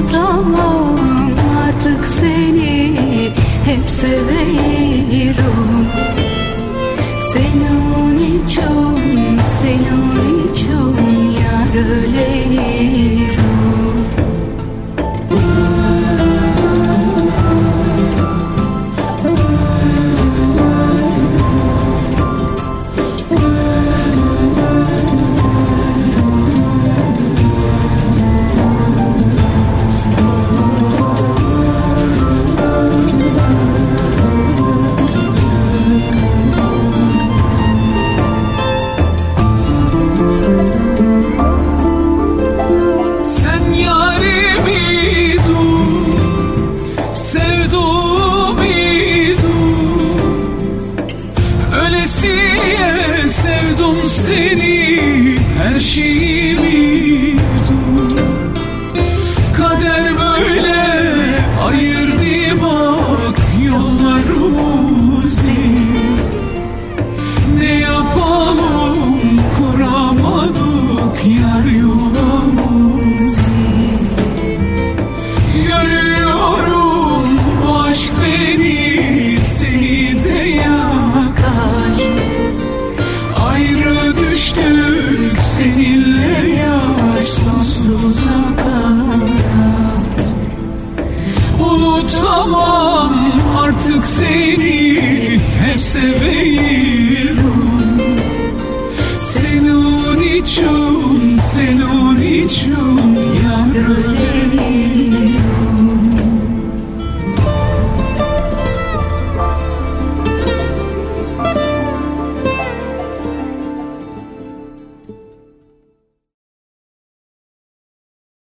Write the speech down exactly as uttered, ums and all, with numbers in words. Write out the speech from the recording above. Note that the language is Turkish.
unutamam artık seni, hep severim. Senin için, senin için yar öleyim. Sevdim seni, her şeyimi dur. Kader böyle ayırdı bak yollarımızı. Ne yapalım, kuramadık yar yuvamızı. Görüyorum bu aşk beni, seni de yakar. Ayrı düştük seninle yaş sonsuza kadar. Unutamam artık seni, hep seveyim.